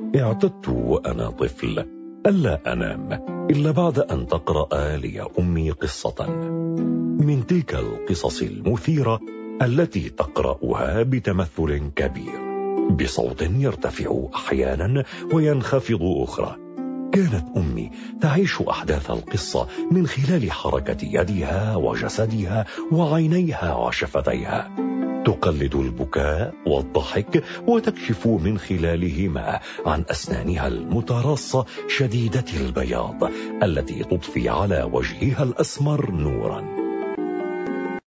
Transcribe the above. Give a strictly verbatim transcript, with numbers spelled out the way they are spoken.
اعتدت وأنا طفل ألا أنام إلا بعد أن تقرأ لي أمي قصة من تلك القصص المثيرة التي تقرأها بتمثل كبير بصوت يرتفع أحيانا وينخفض أخرى. كانت أمي تعيش أحداث القصة من خلال حركة يدها وجسدها وعينيها وشفتيها، تقلد البكاء والضحك وتكشف من خلالهما عن أسنانها المتراصة شديدة البياض التي تضفي على وجهها الأسمر نورا.